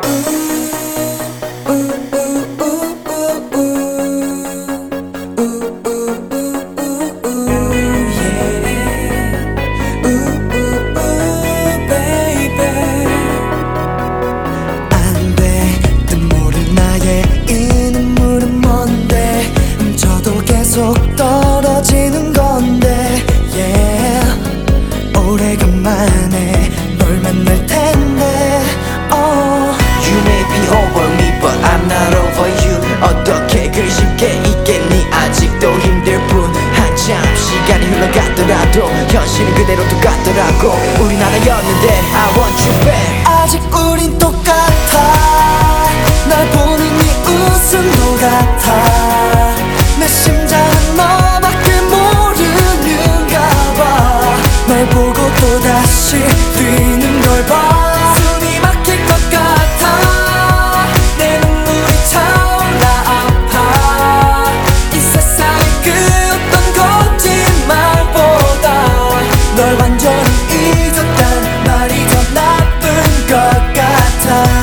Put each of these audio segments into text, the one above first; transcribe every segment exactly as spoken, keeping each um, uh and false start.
떨어지는 건데 yeah. 오래간만에 널 만날 텐데 oh. You may be over me but I'm not over you. 어떻게 그리 쉽게 있겠니. 아직도 힘들 뿐 한참 시간이 흘러갔더라도 현실은 그대로 똑같더라고. 우린 하나였는데 I want you back. 아직 우린 똑같아. 날 보는 네 웃음도 같아. 내 심장은 너밖에 모르는가 봐. 널 보고 또다시 뛰는 걸 봐. 숨이 막힐 것 같아. 내 눈물이 차올라 아파. 이 세상의 그 어떤 거짓말보다 널 완전히 잊었단 말이 더 나쁜 것 같아.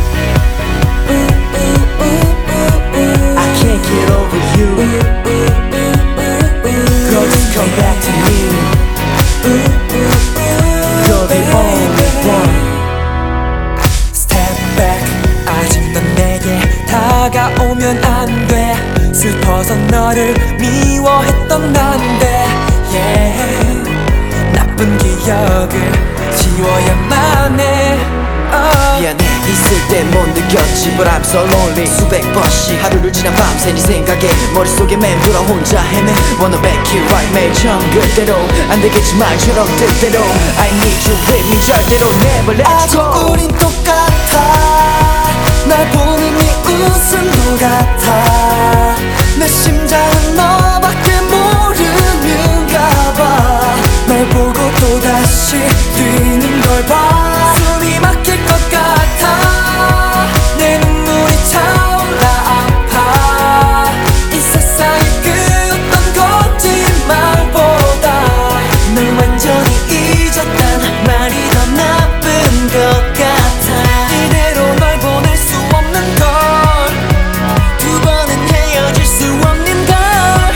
다가오면 안 돼. 슬퍼서 너를 미워했던 난데 yeah. 나쁜 기억을 지워야만 해 oh. 미안해 있을 때 못 느꼈지 but I'm so lonely. 수백 번씩 하루를 지나 밤새 네 생각에 머릿속에 맴돌아 혼자 헤매. Wanna make it right 매일 처음 그대로 안 되겠지 말처럼 뜻대로 I need you with me 절대로 never let you 아직 go. 우린 똑같아. 날 보는 네 웃음도 같아. 내 심장은 너밖에 모르는가 봐. 날 보고 또다시 뛰는 걸 봐. 숨이 막힐 것 같아. 내 눈물이 차올라 아파. 이 세상의 그 어떤 거짓말보다 널 완전히 잊었단 말이 더 나쁜 것 같아. 이대로 널 보낼 수 없는 걸. 두 번은 헤어질 수 없는 걸.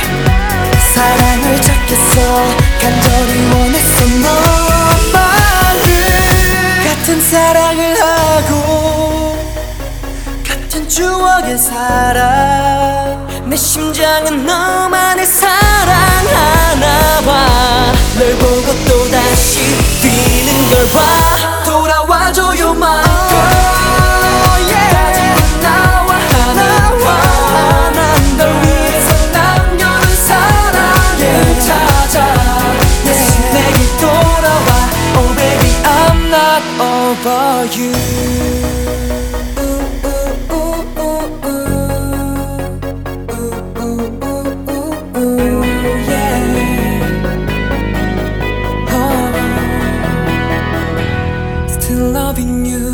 사랑을 찾겠어. 간절히 원했어 너만을. 같은 사랑을 하고 같은 추억에 살아. 내 심장은 너만을 사랑하나 봐. 널 보고 또다시 뛰는 걸 봐. 돌아와줘요 my girl yeah. 나와 하나와 난 널 위해서 남겨둔 사랑을 찾아. 다시 내게 돌아와 oh baby I'm not over you. Still loving you.